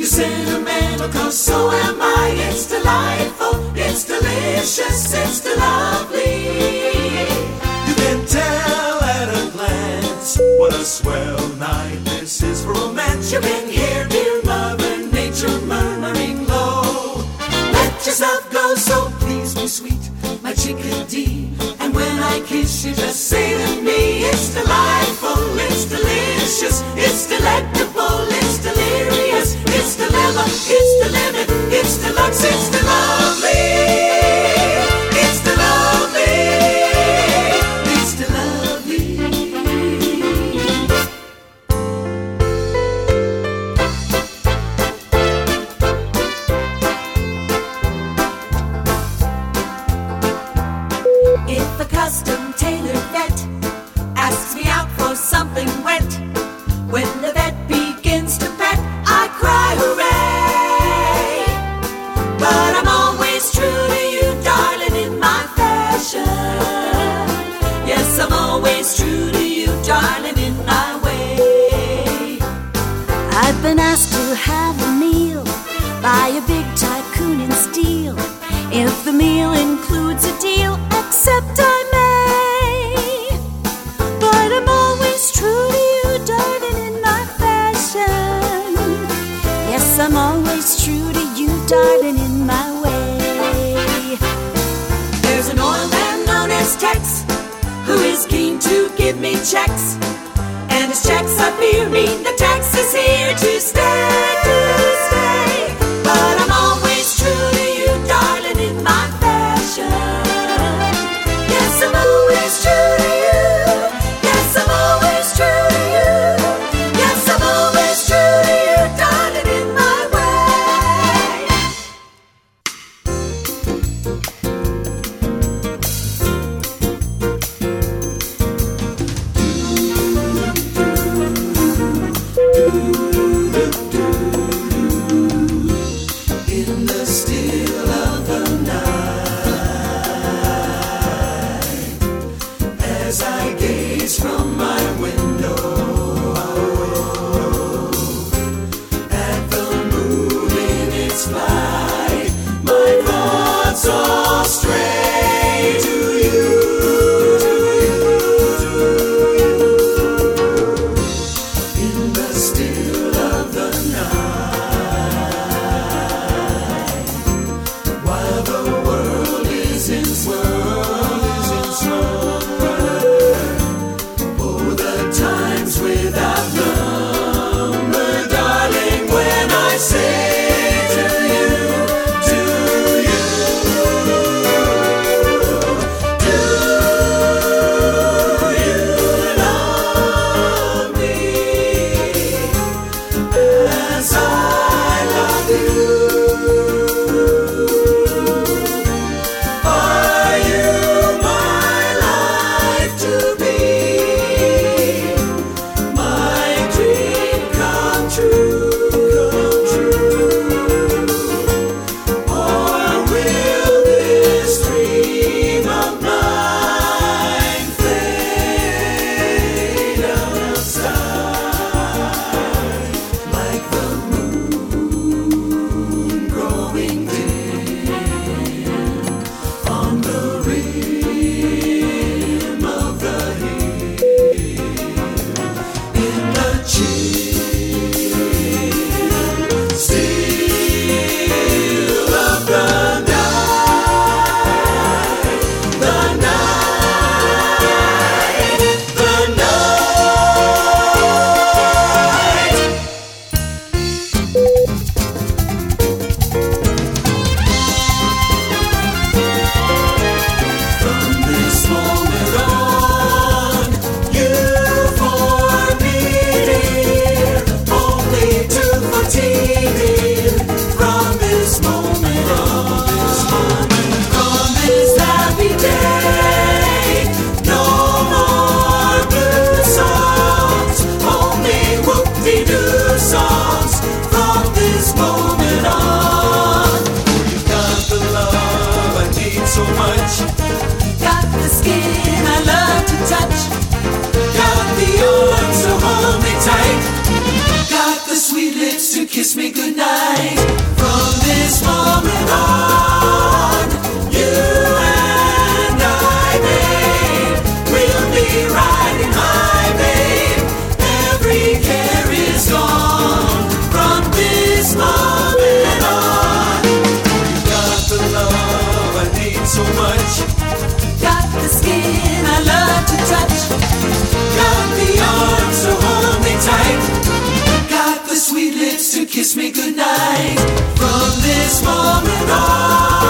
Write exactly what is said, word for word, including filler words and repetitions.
You're sentimental, cause so am I. It's delightful, it's delicious, it's lovely. You can tell at a glance what a swell night this is for romance. You can hear dear Mother Nature murmuring low. Let yourself go, so please be sweet, my chickadee. And when I kiss you, just say to me, it's delightful, it's delicious, it's delectable, it's delirious, it's dilemma, it's the limit, it's deluxe, it's the lovely, it's the lovely, it's the lovely. If a custom tailor vet asks me out for something wet, when the vet begins to pet, I cry hooray. But I'm always true to you, darling, in my fashion. Yes, I'm always true to you, darling, in my way. I've been asked to have a meal by a big tycoon in steel. If the meal includes a deal, accept I may. But I'm always true to you, darling, in my fashion. Yes, I'm always true to you, darling, in my way. There's an oil man known as Tex, who is keen to give me checks. And his checks, I fear, mean the tax is here to stay, to stay. But I'm always true to you, darling, in my fashion. Yes, I'm always true to you. Yes, I'm always true to you. Yes, I'm always true to you, darling, in my way. In the still of the night, as I gaze from my window at the moon in its flight, my thoughts all stray to you, to you. In the still of the night, while the world is in slumber, oh, the times without number, darling, when I say to you, to you, kiss me goodnight. From this moment on,